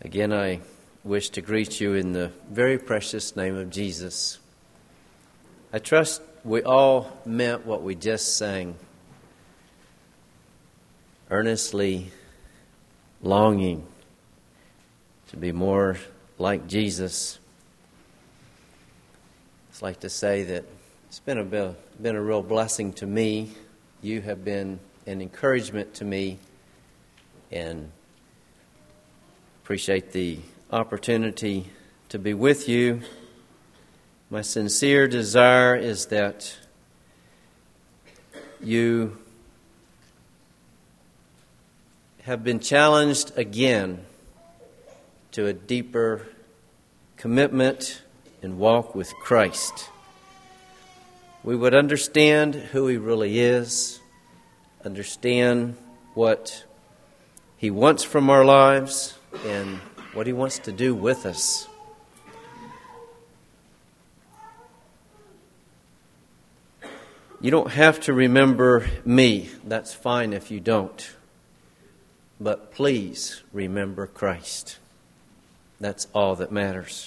Again, I wish to greet you in the very precious name of Jesus. I trust we all meant what we just sang. Earnestly longing to be more like Jesus. It's like to say that it's been a real blessing to me. You have been an encouragement to me, and appreciate the opportunity to be with you. My sincere desire is that you have been challenged again to a deeper commitment and walk with Christ. We would understand who He really is, understand what He wants from our lives, and what He wants to do with us. You don't have to remember me. That's fine if you don't. But please remember Christ. That's all that matters.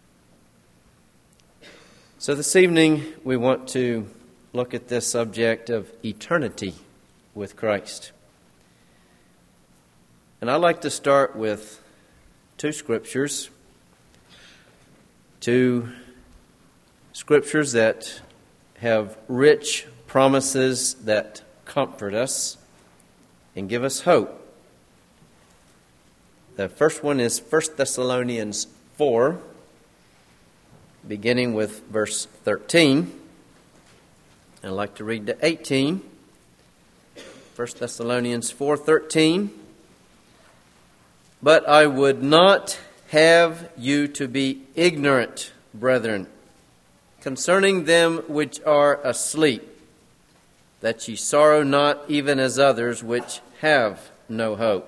So this evening we want to look at this subject of eternity with Christ. And I'd like to start with two scriptures that have rich promises that comfort us and give us hope. The first one is 1 Thessalonians 4, beginning with verse 13. I'd like to read to 18. 1 Thessalonians 4:13. But I would not have you to be ignorant, brethren, concerning them which are asleep, that ye sorrow not even as others which have no hope.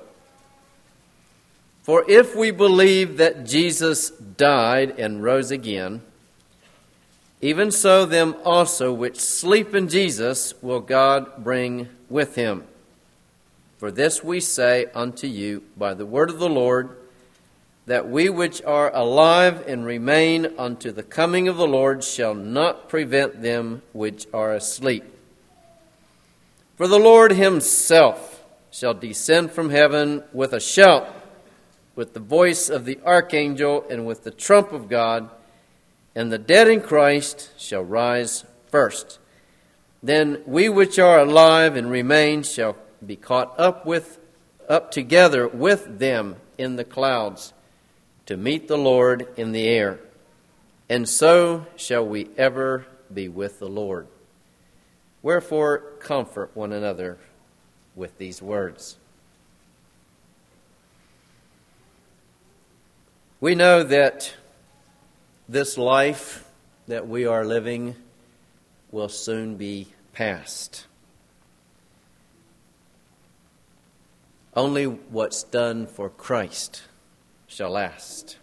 For if we believe that Jesus died and rose again, even so them also which sleep in Jesus will God bring with Him. For this we say unto you by the word of the Lord, that we which are alive and remain unto the coming of the Lord shall not prevent them which are asleep. For the Lord Himself shall descend from heaven with a shout, with the voice of the archangel, and with the trump of God, and the dead in Christ shall rise first. Then we which are alive and remain shall be caught up together with them in the clouds to meet the Lord in the air. And so shall we ever be with the Lord. Wherefore comfort one another with these words. We know that this life that we are living will soon be past. Only what's done for Christ shall last.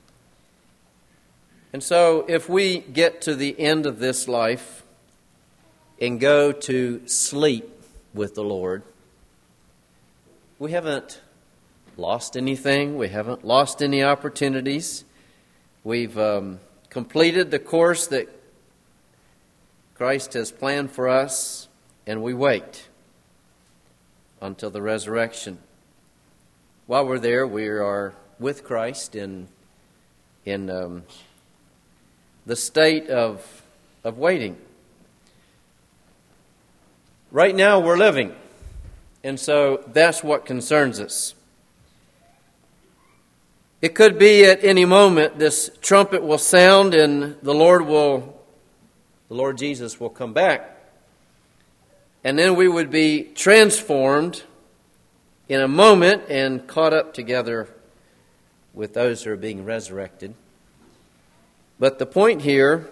And so if we get to the end of this life and go to sleep with the Lord, we haven't lost anything. We haven't lost any opportunities. We've completed the course that Christ has planned for us, and we wait until the resurrection. While we're there, we are with Christ in the state of waiting. Right now we're living, and so that's what concerns us. It could be at any moment this trumpet will sound and the Lord Jesus will come back. And then we would be transformed in a moment and caught up together with those who are being resurrected. But the point here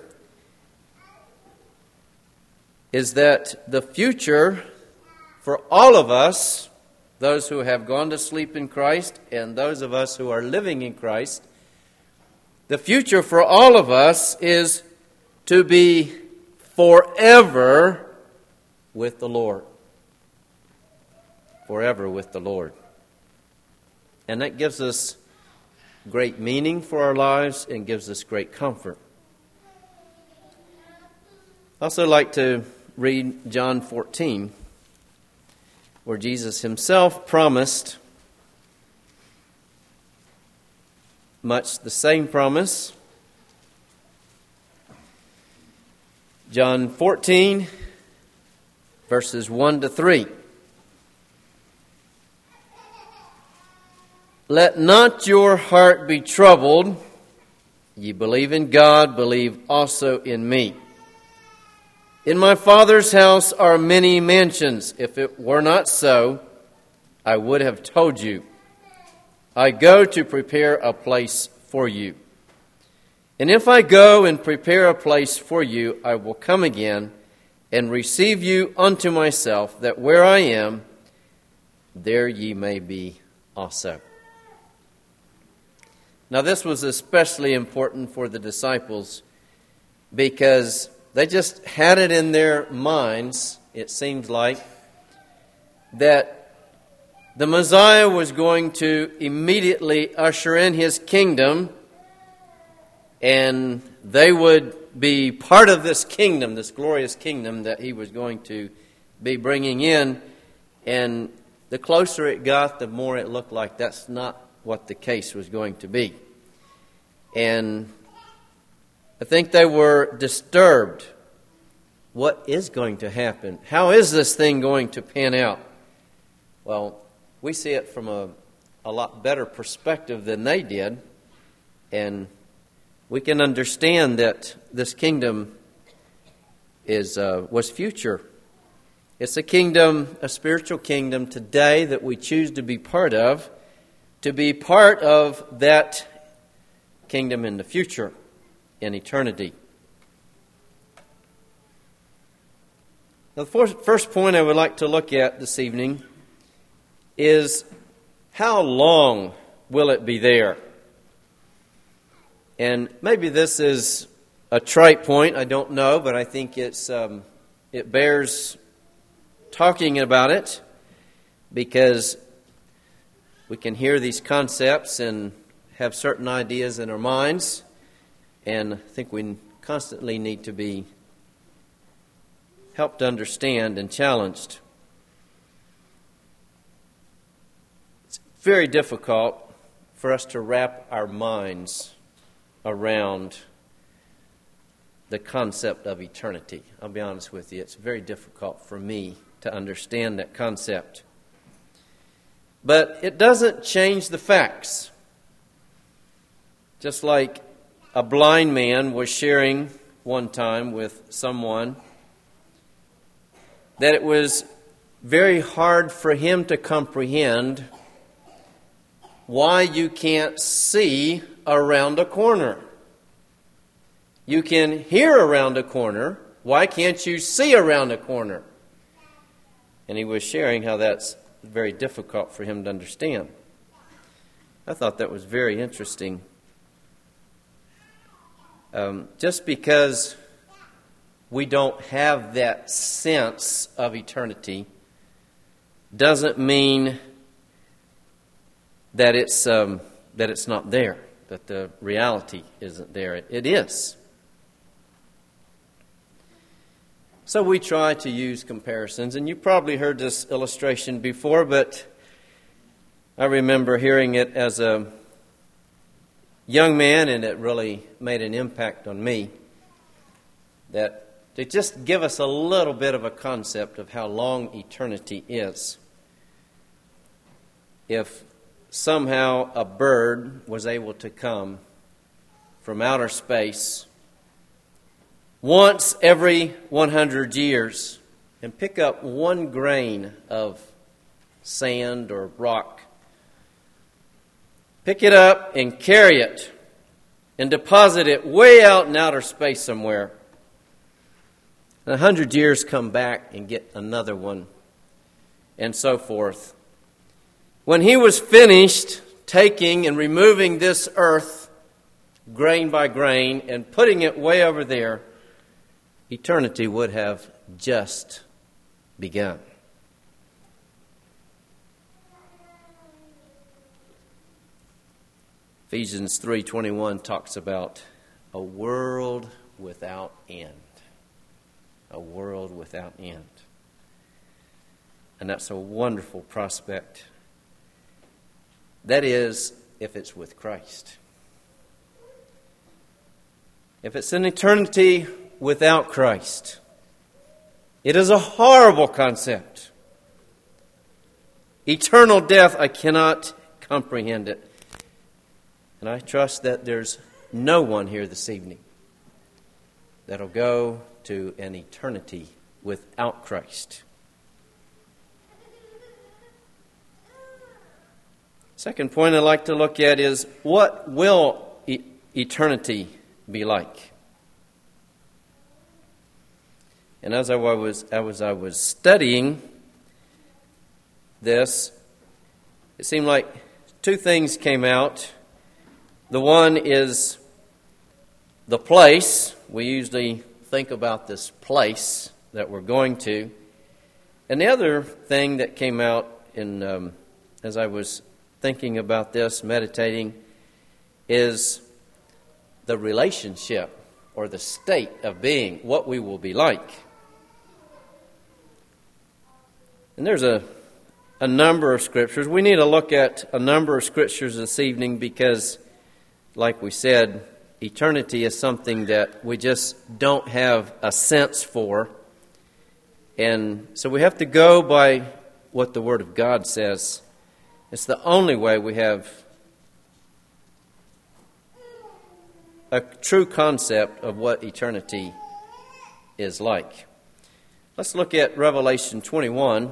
is that the future for all of us, those who have gone to sleep in Christ and those of us who are living in Christ, the future for all of us is to be forever with the Lord. Forever with the Lord. And that gives us great meaning for our lives and gives us great comfort. I also like to read John 14, where Jesus himself promised much the same promise. John 14, verses 1 to 3. Let not your heart be troubled. Ye believe in God, believe also in me. In my Father's house are many mansions. If it were not so, I would have told you. I go to prepare a place for you. And if I go and prepare a place for you, I will come again and receive you unto myself, that where I am, there ye may be also. Now, this was especially important for the disciples because they just had it in their minds, it seems like, that the Messiah was going to immediately usher in his kingdom, and they would be part of this kingdom, this glorious kingdom that he was going to be bringing in. And the closer it got, the more it looked like that's not what the case was going to be. And I think they were disturbed. What is going to happen? How is this thing going to pan out? Well, we see it from a lot better perspective than they did. And we can understand that this kingdom was future. It's a kingdom, a spiritual kingdom today that we choose to be part of that kingdom in the future, in eternity. Now, the first point I would like to look at this evening is how long will it be there? And maybe this is a trite point, I don't know, but I think it bears talking about it because we can hear these concepts and have certain ideas in our minds, and I think we constantly need to be helped understand and challenged. It's very difficult for us to wrap our minds around the concept of eternity. I'll be honest with you, it's very difficult for me to understand that concept. But it doesn't change the facts. Just like a blind man was sharing one time with someone that it was very hard for him to comprehend why you can't see around a corner. You can hear around a corner. Why can't you see around a corner? And he was sharing how that's very difficult for him to understand. I thought that was very interesting. Just because we don't have that sense of eternity doesn't mean that it's not there, that the reality isn't there. It is. So we try to use comparisons, and you probably heard this illustration before, but I remember hearing it as a young man, and it really made an impact on me, that to just give us a little bit of a concept of how long eternity is. If somehow a bird was able to come from outer space once every 100 years and pick up one grain of sand or rock, pick it up and carry it and deposit it way out in outer space somewhere. In 100 years, come back and get another one, and so forth. When he was finished taking and removing this earth grain by grain and putting it way over there, eternity would have just begun. If Ephesians 3:21 talks about a world without end. A world without end. And that's a wonderful prospect. That is, if it's with Christ. If it's an eternity without Christ, it is a horrible concept. Eternal death, I cannot comprehend it. And I trust that there's no one here this evening that'll go to an eternity without Christ. Second point I'd like to look at is, what will eternity be like? And as I was studying this, it seemed like two things came out. The one is the place. We usually think about this place that we're going to. And the other thing that came out as I was thinking about this, meditating, is the relationship or the state of being, what we will be like. And there's a number of scriptures. We need to look at a number of scriptures this evening because, like we said, eternity is something that we just don't have a sense for. And so we have to go by what the Word of God says. It's the only way we have a true concept of what eternity is like. Let's look at Revelation 21.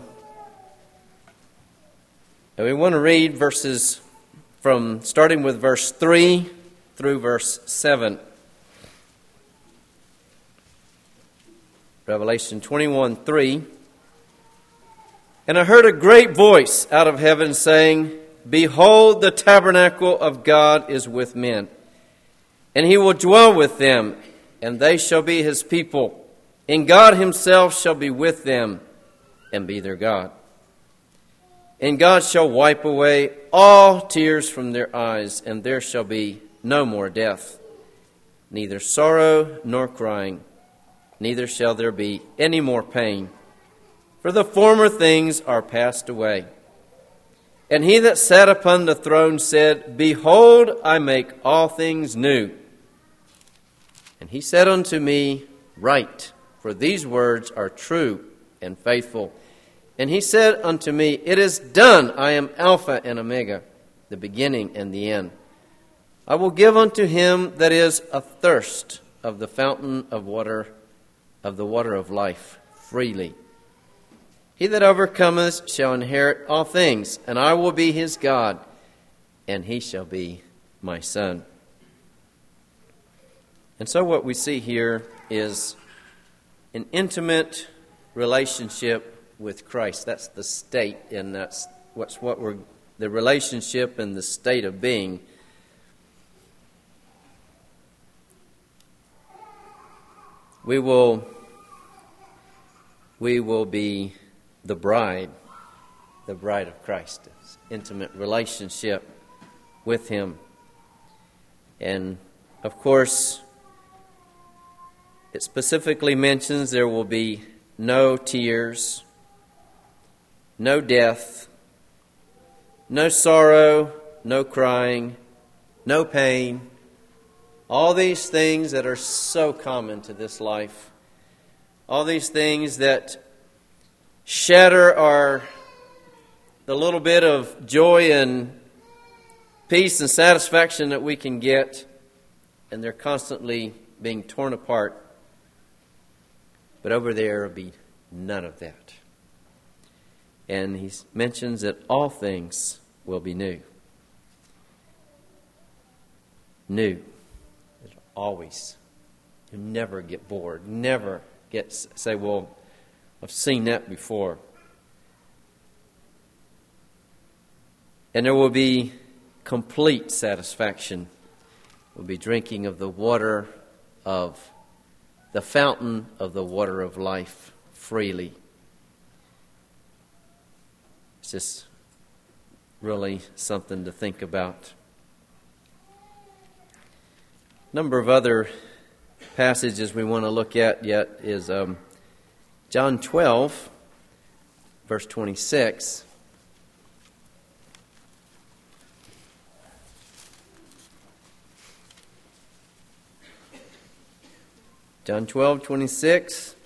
And we want to read verses starting with verse 3 through verse 7. Revelation 21:3. And I heard a great voice out of heaven saying, Behold, the tabernacle of God is with men, and he will dwell with them, and they shall be his people, and God himself shall be with them, and be their God. And God shall wipe away all tears from their eyes, and there shall be no more death, neither sorrow nor crying, neither shall there be any more pain, for the former things are passed away. And he that sat upon the throne said, Behold, I make all things new. And he said unto me, Write, for these words are true and faithful. And he said unto me, It is done. I am Alpha and Omega, the beginning and the end. I will give unto him that is athirst of the fountain of water, of the water of life, freely. He that overcometh shall inherit all things, and I will be his God, and he shall be my son. And so what we see here is an intimate relationship with Christ. That's the state, and that's the relationship and the state of being. We will be the bride of Christ. It's intimate relationship with him. And of course, it specifically mentions there will be no tears, no death, no sorrow, no crying, no pain. All these things that are so common to this life. All these things that shatter the little bit of joy and peace and satisfaction that we can get, and they're constantly being torn apart. But over there will be none of that. And he mentions that all things will be new. New. Always. You never get bored. Never say, well, I've seen that before. And there will be complete satisfaction. We'll be drinking of the water of the fountain of the water of life freely. It's just really something to think about. number of other passages we want to look at yet is John 12, verse 26. John 12, 26.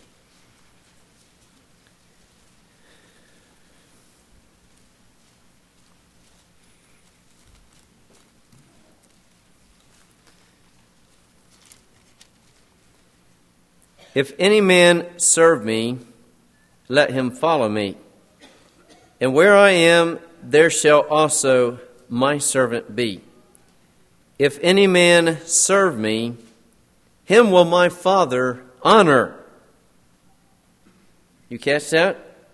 If any man serve me, let him follow me. And where I am, there shall also my servant be. If any man serve me, him will my Father honor. You catch that?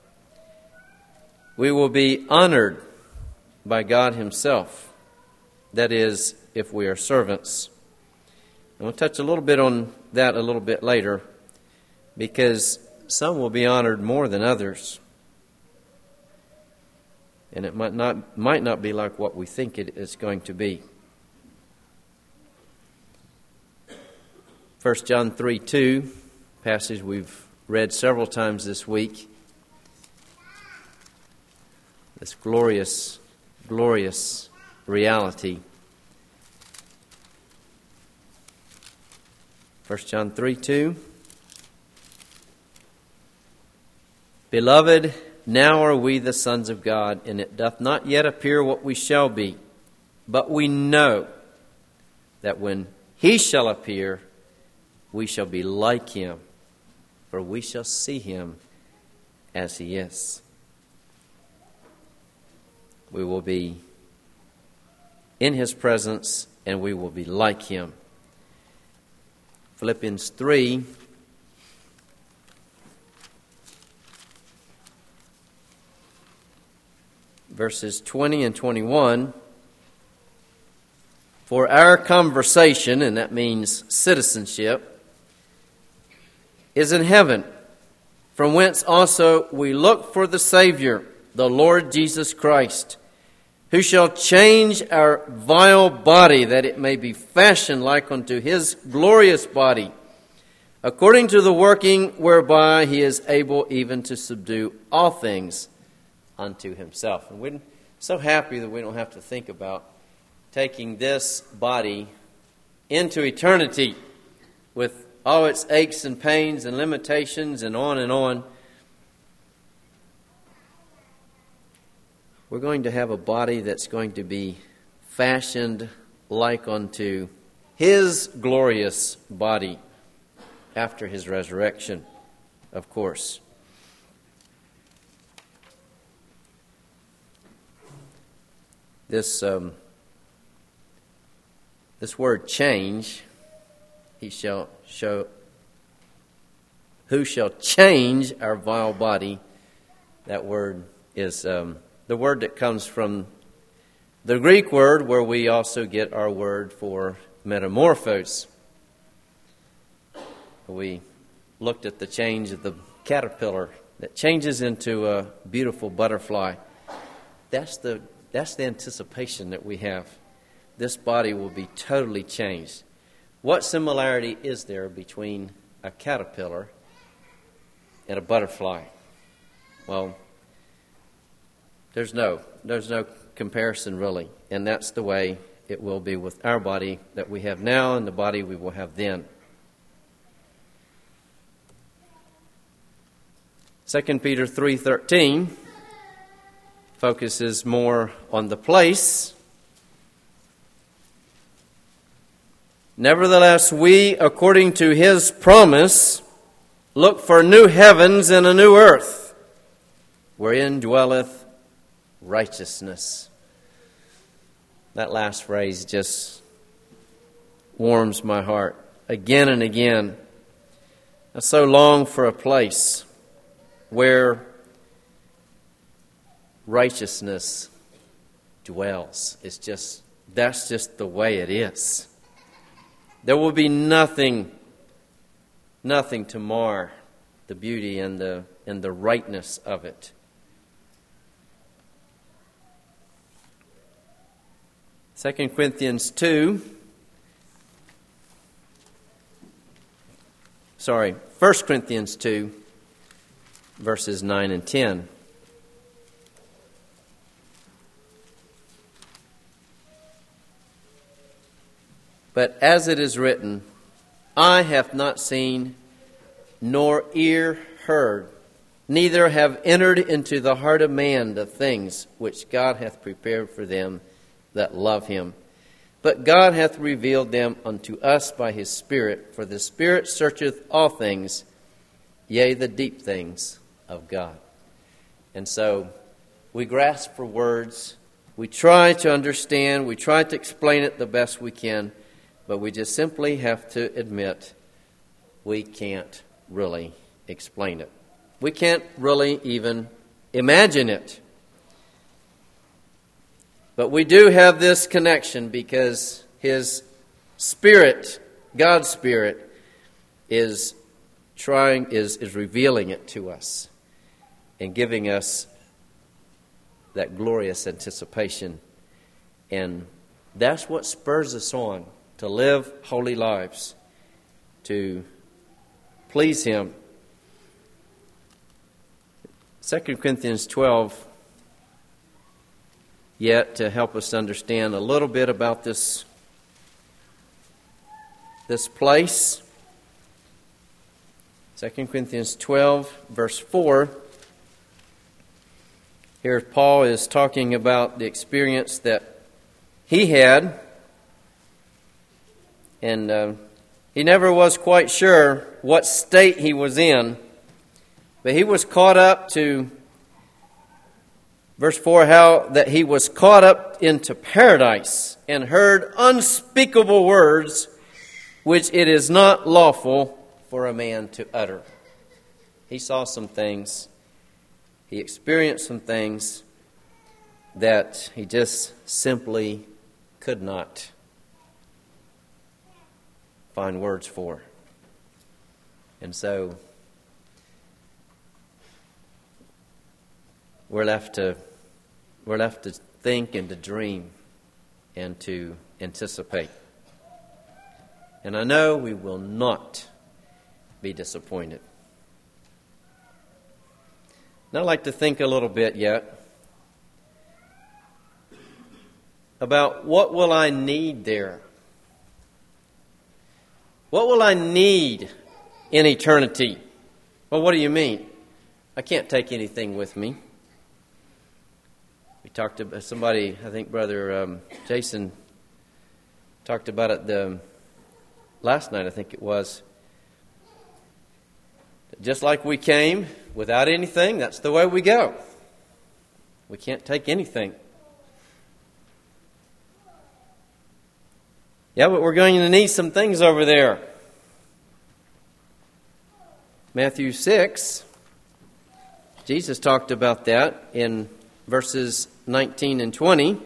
We will be honored by God Himself. That is, if we are servants. And we'll touch a little bit on that a little bit later, because some will be honored more than others. And it might not be like what we think it is going to be. 1 John 3:2, passage we've read several times this week. This glorious, glorious reality. 1 John 3:2. Beloved, now are we the sons of God, and it doth not yet appear what we shall be. But we know that when He shall appear, we shall be like Him, for we shall see Him as He is. We will be in His presence, and we will be like Him. Philippians 3, verses 20 and 21. For our conversation, and that means citizenship, is in heaven, from whence also we look for the Savior, the Lord Jesus Christ, who shall change our vile body, that it may be fashioned like unto His glorious body, according to the working whereby He is able even to subdue all things unto Himself. And we're so happy that we don't have to think about taking this body into eternity with all its aches and pains and limitations and on and on. We're going to have a body that's going to be fashioned like unto His glorious body after His resurrection, of course. This word change, He shall show, who shall change our vile body. That word is the word that comes from the Greek word where we also get our word for metamorphose. We looked at the change of the caterpillar that changes into a beautiful butterfly. That's the anticipation that we have. This body will be totally changed. What similarity is there between a caterpillar and a butterfly? Well, there's no comparison really, and that's the way it will be with our body that we have now and the body we will have then. 2 Peter 3:13 focuses more on the place. Nevertheless, we, according to His promise, look for new heavens and a new earth, wherein dwelleth righteousness. That last phrase just warms my heart again and again. I so long for a place where righteousness dwells. That's just the way it is. There will be nothing to mar the beauty and the rightness of it. 2 Corinthians 2, 1 Corinthians 2, verses 9 and 10. But as it is written, eye hath not seen, nor ear heard, neither have entered into the heart of man the things which God hath prepared for them that love him. But God hath revealed them unto us by his Spirit, for the Spirit searcheth all things, yea, the deep things of God. And so we grasp for words, we try to understand, we try to explain it the best we can, but we just simply have to admit we can't really explain it. We can't really even imagine it. But we do have this connection because his Spirit, God's Spirit, is revealing it to us and giving us that glorious anticipation. And that's what spurs us on to live holy lives, to please him. 2 Corinthians 12, yet to help us understand a little bit about this place. 2 Corinthians 12, verse 4. Here Paul is talking about the experience that he had. And he never was quite sure what state he was in. But he was caught up to, verse 4, how that he was caught up into paradise and heard unspeakable words which it is not lawful for a man to utter. He saw some things. He experienced some things that he just simply could not find words for. And so we're left to think and to dream and to anticipate. And I know we will not be disappointed. Now I'd like to think a little bit yet about what will I need there? What will I need in eternity? Well, what do you mean? I can't take anything with me. We talked about somebody, I think Brother Jason talked about it last night, I think it was. Just like we came without anything, that's the way we go. We can't take anything. Yeah, but we're going to need some things over there. Matthew 6, Jesus talked about that in verses 19 and 20.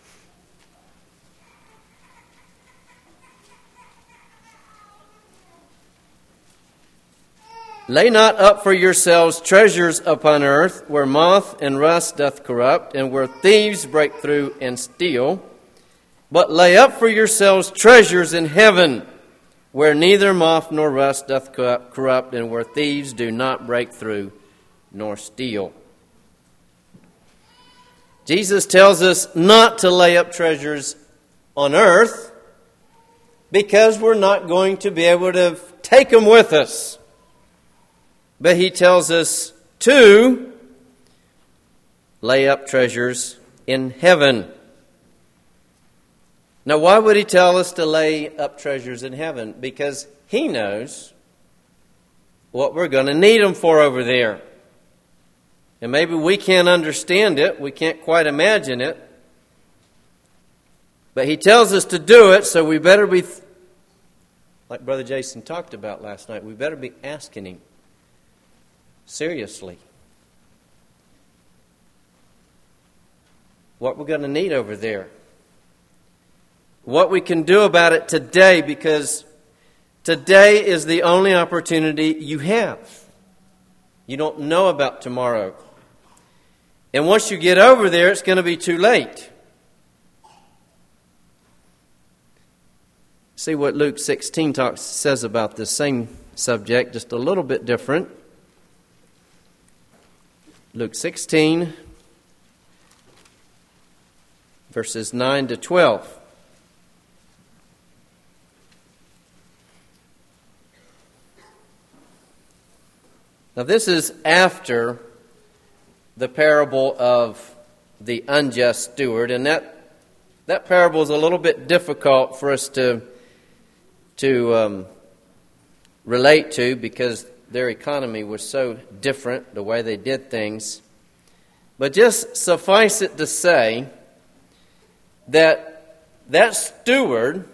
Lay not up for yourselves treasures upon earth, where moth and rust doth corrupt, and where thieves break through and steal. But lay up for yourselves treasures in heaven, where neither moth nor rust doth corrupt, and where thieves do not break through nor steal. Jesus tells us not to lay up treasures on earth because we're not going to be able to take them with us. But he tells us to lay up treasures in heaven. Now, why would he tell us to lay up treasures in heaven? Because he knows what we're going to need them for over there. And maybe we can't understand it. We can't quite imagine it. But he tells us to do it, so we better be, like Brother Jason talked about last night, we better be asking him seriously what we're going to need over there. What we can do about it today, because today is the only opportunity you have. You don't know about tomorrow. And once you get over there, it's going to be too late. See what Luke 16 says about this same subject, just a little bit different. Luke 16, verses 9 to 12. Now this is after the parable of the unjust steward, and that parable is a little bit difficult for us to relate to because their economy was so different, the way they did things. But just suffice it to say that steward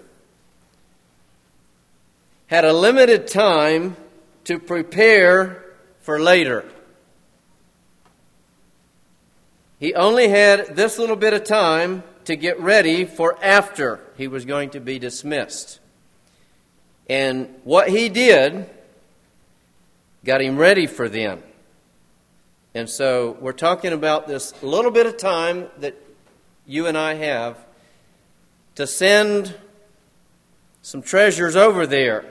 had a limited time to prepare for later. He only had this little bit of time to get ready for after he was going to be dismissed. And what he did got him ready for them. And so we're talking about this little bit of time that you and I have to send some treasures over there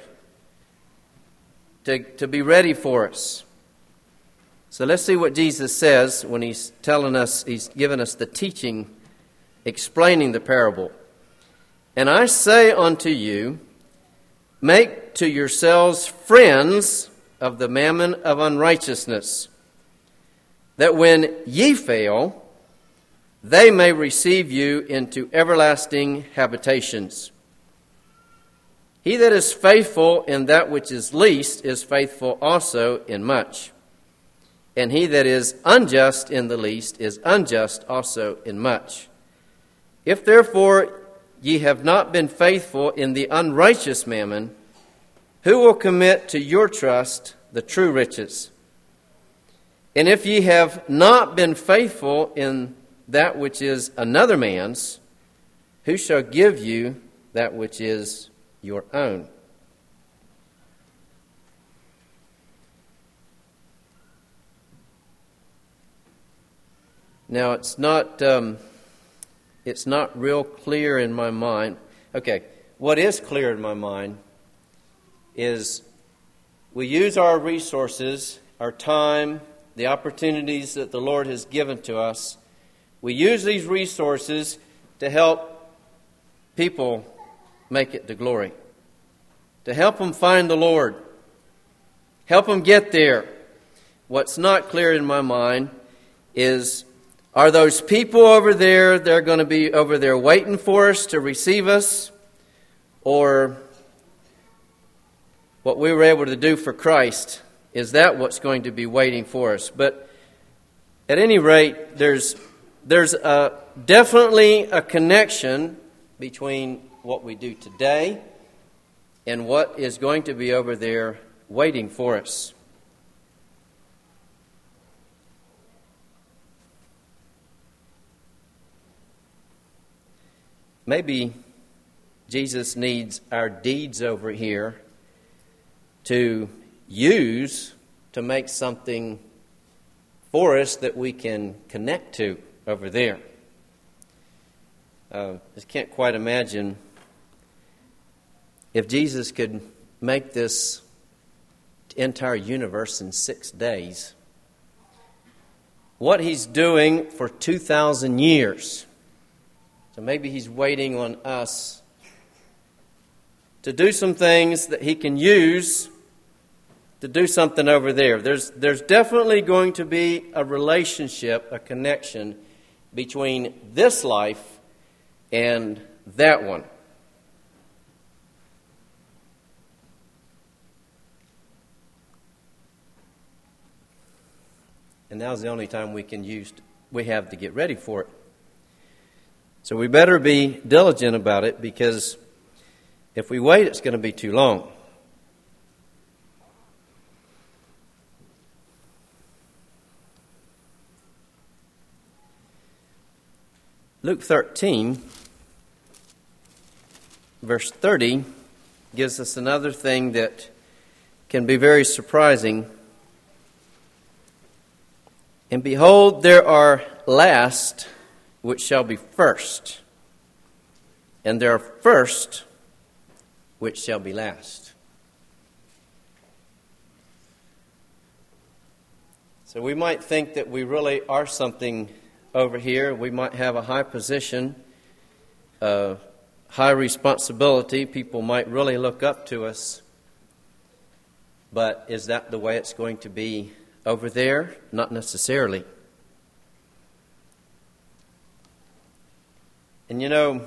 to be ready for us. So let's see what Jesus says when he's telling us, he's given us the teaching, explaining the parable. And I say unto you, make to yourselves friends of the mammon of unrighteousness, that when ye fail, they may receive you into everlasting habitations. He that is faithful in that which is least is faithful also in much. And he that is unjust in the least is unjust also in much. If therefore ye have not been faithful in the unrighteous mammon, who will commit to your trust the true riches? And if ye have not been faithful in that which is another man's, who shall give you that which is your own? Now, it's not real clear in my mind. Okay, what is clear in my mind is we use our resources, our time, the opportunities that the Lord has given to us. We use these resources to help people make it to glory, to help them find the Lord, help them get there. What's not clear in my mind is, are those people over there, they're going to be over there waiting for us to receive us? Or what we were able to do for Christ, is that what's going to be waiting for us? But at any rate, there's definitely a connection between what we do today and what is going to be over there waiting for us. Maybe Jesus needs our deeds over here to use to make something for us that we can connect to over there. I can't quite imagine if Jesus could make this entire universe in 6 days, what he's doing for 2,000 years. So maybe he's waiting on us to do some things that he can use to do something over there. There's definitely going to be a relationship, a connection between this life and that one. And now's the only time we have to get ready for it. So we better be diligent about it, because if we wait, it's going to be too long. Luke 13, verse 30, gives us another thing that can be very surprising. And behold, there are last which shall be first, and there are first which shall be last. So we might think that we really are something over here. We might have a high position, high responsibility. People might really look up to us. But is that the way it's going to be over there? Not necessarily. And you know,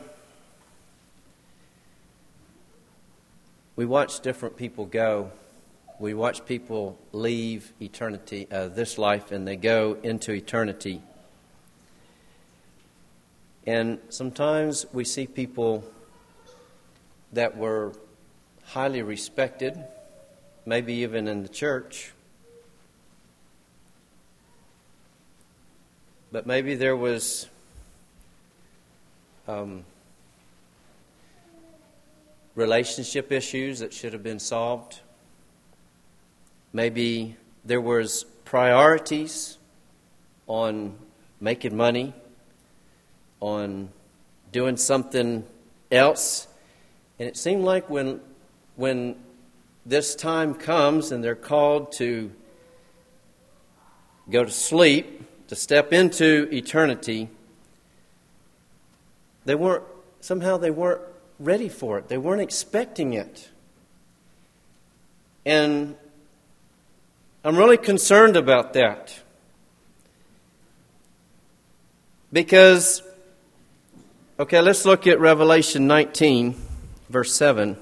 we watch different people go. We watch people leave eternity, this life, and they go into eternity. And sometimes we see people that were highly respected, maybe even in the church, but maybe there was relationship issues that should have been solved. Maybe there was priorities on making money, on doing something else. And it seemed like when this time comes and they're called to go to sleep, to step into eternity, they weren't ready for it. They weren't expecting it. And I'm really concerned about that. Because, okay, let's look at Revelation 19, verse 7.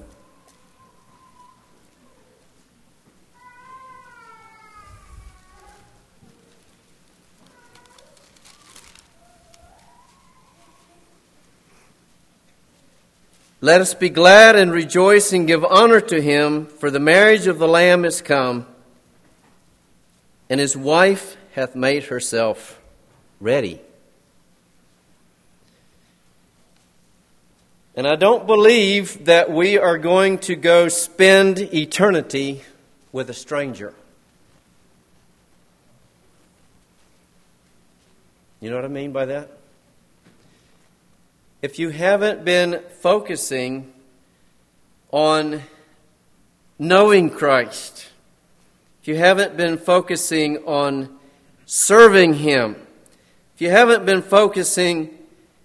Let us be glad and rejoice and give honor to him, for the marriage of the Lamb is come, and his wife hath made herself ready. And I don't believe that we are going to go spend eternity with a stranger. You know what I mean by that? If you haven't been focusing on knowing Christ, if you haven't been focusing on serving him, if you haven't been focusing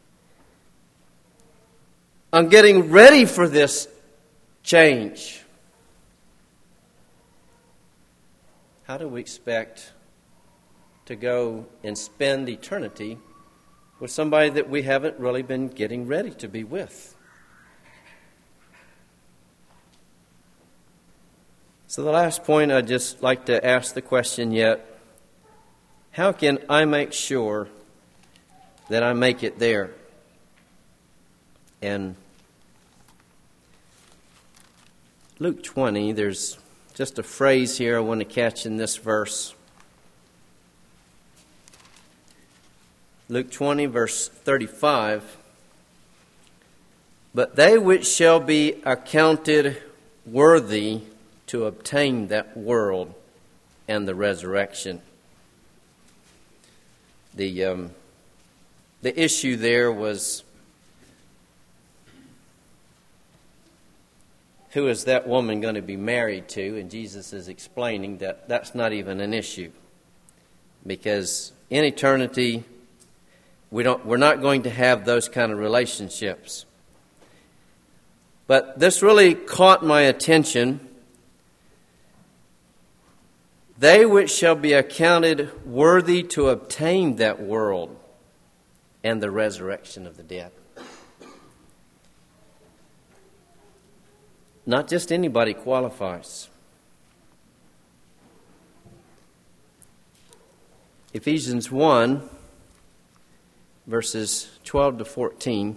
on getting ready for this change, how do we expect to go and spend eternity with somebody that we haven't really been getting ready to be with? So the last point, I'd just like to ask the question yet, how can I make sure that I make it there? And Luke 20, there's just a phrase here I want to catch in this verse. Luke 20, verse 35. But they which shall be accounted worthy to obtain that world and the resurrection. The issue there was, who is that woman going to be married to? And Jesus is explaining that that's not even an issue, because in eternity we're not going to have those kind of relationships. But this really caught my attention. They which shall be accounted worthy to obtain that world and the resurrection of the dead. Not just anybody qualifies. Ephesians 1, verses 12 to 14.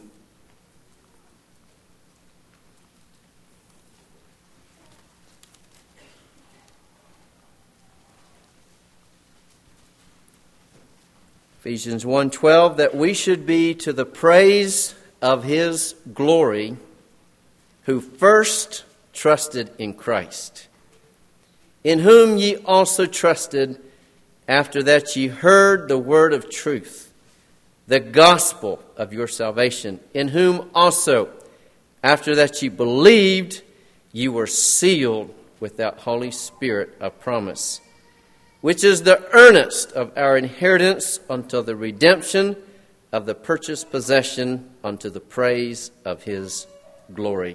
Ephesians 1:12, that we should be to the praise of his glory, who first trusted in Christ, in whom ye also trusted, after that ye heard the word of truth, the gospel of your salvation, in whom also, after that ye believed, ye were sealed with that Holy Spirit of promise, which is the earnest of our inheritance until the redemption of the purchased possession unto the praise of His glory.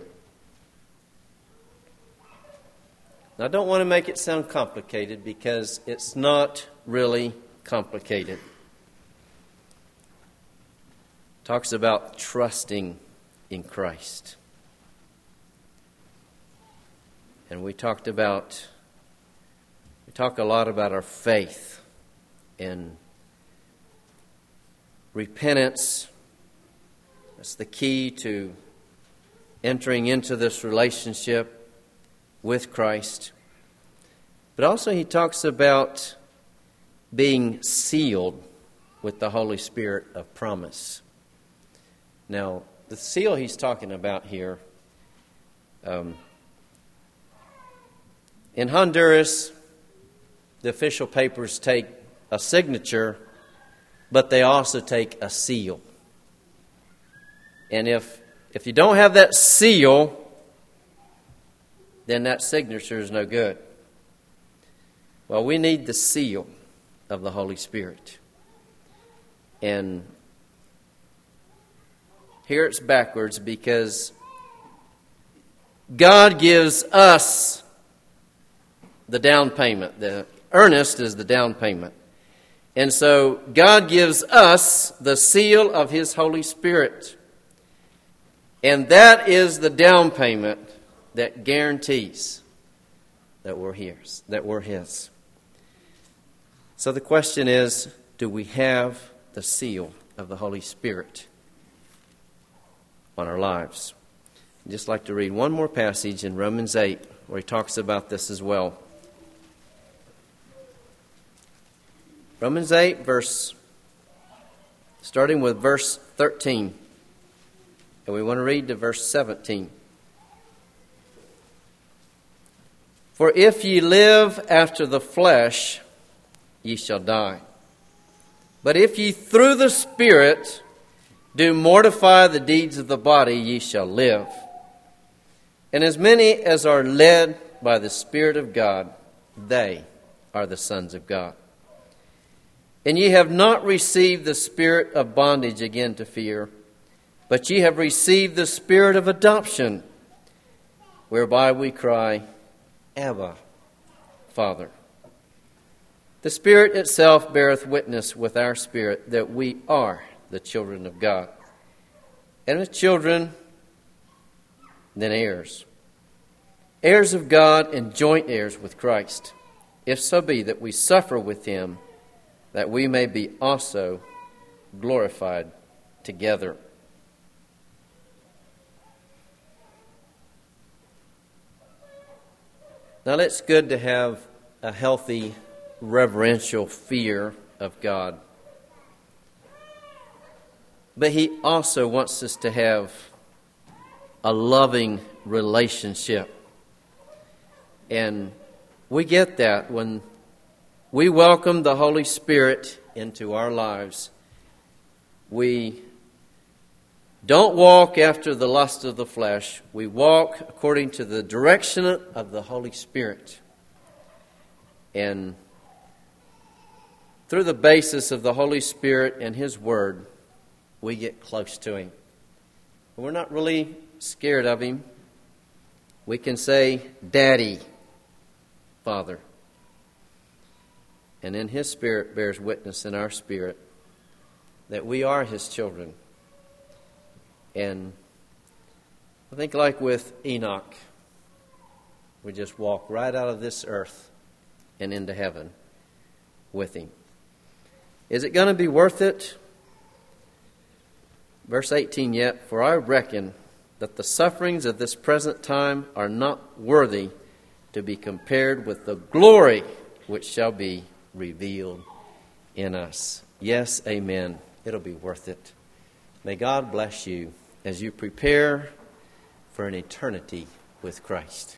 Now, I don't want to make it sound complicated because it's not really complicated. It talks about trusting in Christ. And we talk a lot about our faith and repentance. That's the key to entering into this relationship with Christ. But also he talks about being sealed with the Holy Spirit of promise. Now, the seal he's talking about here, in Honduras, the official papers take a signature, but they also take a seal. And if you don't have that seal, then that signature is no good. Well, we need the seal of the Holy Spirit. And here it's backwards because God gives us the down payment. The earnest is the down payment. And so God gives us the seal of His Holy Spirit. And that is the down payment that guarantees that we're His. So the question is, do we have the seal of the Holy Spirit on our lives? I'd just like to read one more passage in Romans 8 where he talks about this as well. Romans 8, starting with verse 13. And we want to read to verse 17. For if ye live after the flesh, ye shall die. But if ye through the Spirit do mortify the deeds of the body, ye shall live. And as many as are led by the Spirit of God, they are the sons of God. And ye have not received the spirit of bondage again to fear, but ye have received the Spirit of adoption, whereby we cry, Abba, Father. The Spirit itself beareth witness with our spirit that we are the children of God. And if children, then heirs. Heirs of God and joint heirs with Christ, if so be that we suffer with Him, that we may be also glorified together. Now, it's good to have a healthy, reverential fear of God. But He also wants us to have a loving relationship. And we get that when we welcome the Holy Spirit into our lives. We don't walk after the lust of the flesh. We walk according to the direction of the Holy Spirit. And through the basis of the Holy Spirit and His Word, we get close to Him. We're not really scared of Him. We can say, Daddy, Father. And then His Spirit bears witness in our spirit that we are His children. And I think like with Enoch, we just walk right out of this earth and into heaven with Him. Is it going to be worth it? Verse 18 yet, for I reckon that the sufferings of this present time are not worthy to be compared with the glory which shall be revealed in us. Yes, amen. It'll be worth it. May God bless you as you prepare for an eternity with Christ.